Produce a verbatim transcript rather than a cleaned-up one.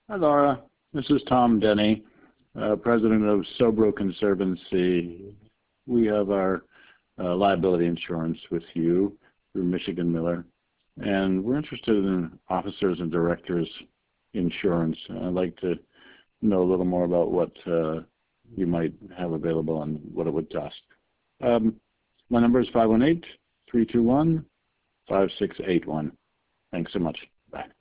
Hi, Laura. This is Tom Denny, uh, president of Sobro Conservancy. We have our uh, liability insurance with you through Michigan Miller, and we're interested in officers and directors insurance. I'd like to know a little more about what uh, you might have available and what it would cost. Um, my number is five one eight, three two one, five six eight one. Thanks so much. Bye.